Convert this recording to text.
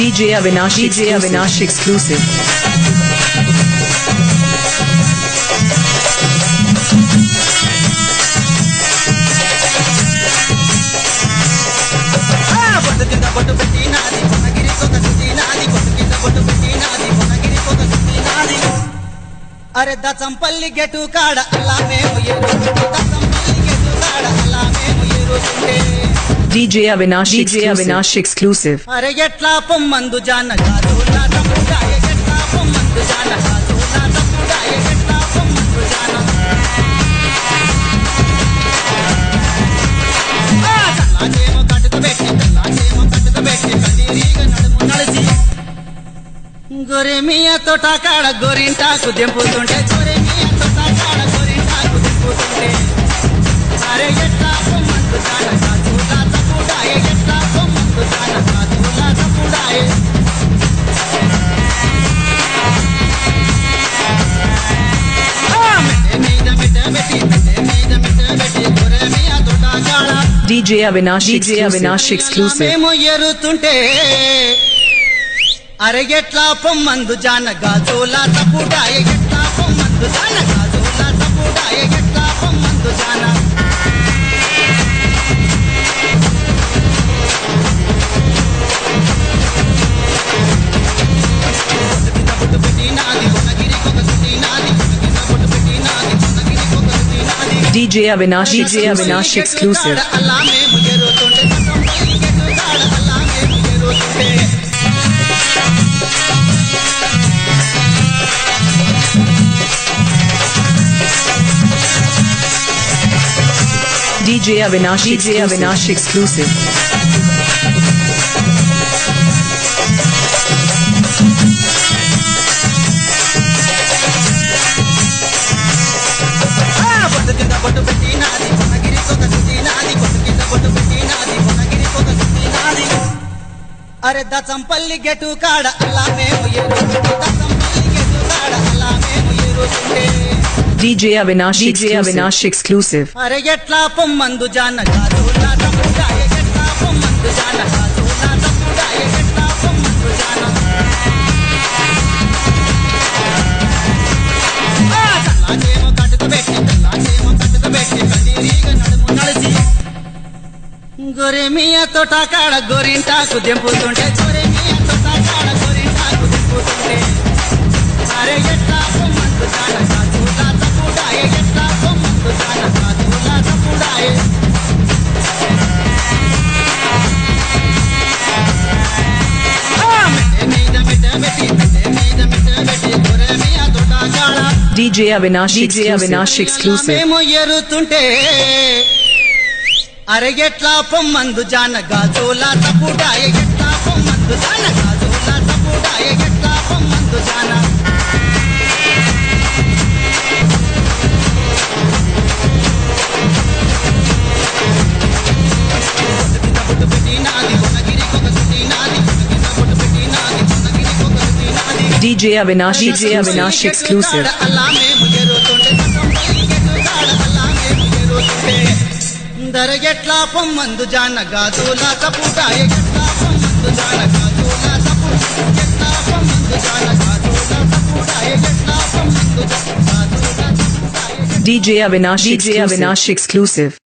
DJ Avinash exclusive. अरे दचंपल्ली गेटू काड अल्ला మేము ఎరుతుంటే दचंपल्ली गेटू काड अल्ला మేము ఎరుతుంటే DJ Avinash exclusive. अरे ఎట్లా పొమ్మందు జానగాదు నా తమ్ముడాయ ఎట్లా పొమ్మందు జానగాదు నా తమ్ముడాయ ఎట్లా పొమ్మందు జాన తల్లాకేమో కట్టుకు పెట్టి కందిరీగా నడుము నడిచి గొరెమియా తోట కాడ గోరింటాకు దెంపుతుంటే అరే ఎట్లా పొమ్మందు జానగాదు నా తమ్ముడాయ ఎట్లా పొమ్మందు జానగాదు నా తమ్ముడాయ DJ Avinash exclusive. మేము ఎరుతుంటే అరే ఎట్లా పొమ్మందు జానగాదు నా తమ్ముడాయ ఎట్లా పొమ్మందు జానగాదు నా తమ్ముడాయ ఎట్లా పొమ్మందు జాన DJ Avinash exclusive. అల్లా మేము ఎరుతుంటే దచంపల్లి గెట్టు కాడ అల్లా మేము ఎరుతుంటే DJ Avinash exclusive. అరే దచంపల్లి గెట్టు కాడ అల్లా మేము ఎరుతుంటే దచంపల్లి గెట్టు కాడ అల్లా మేము ఎరుతుంటే DJ Avinash exclusive. అరే ఎట్లా పొమ్మందు జానగాదు నా తమ్ముడాయ ఎట్లా పొమ్మందు జానగాదు నా తమ్ముడాయ ఎట్లా పొమ్మందు జాన తల్లాకేమో కట్టుకు పెట్టి కందిరీగా నడుము నడిచి గొరెమియా తోట కాడ గోరింటాకు దెంపుతుంటే అరే ఎట్లా పొమ్మందు జానగాదు నా తమ్ముడాయ ఎట్లా పొమ్మందు జానగాదు నా తమ్ముడాయ గొరెమియా తోట కాడ DJ Avinash exclusive. మేము ఎరుతుంటే అరే ఎట్లా పొమ్మందు జానగాదు నా తమ్ముడాయ ఎట్లా పొమ్మందు జానగాదు నా తమ్ముడాయ ఎట్లా పొమ్మందు జాన DJ Avinash exclusive. అల్లా మేము ఎరుతుంటే దచంపల్లి గెట్టు కాడ అల్లా మేము ఎరుతుంటే దరగెట్లా పొమ్మందు జానగాదు నా తమ్ముడాయ ఎట్లా పొమ్మందు జానగాదు నా తమ్ముడు ఎట్లా పొమ్మందు జానగాదు నా తమ్ముడాయ ఎట్లా పొమ్మందు జానగాదు నా తమ్ముడాయ DJ Avinash exclusive.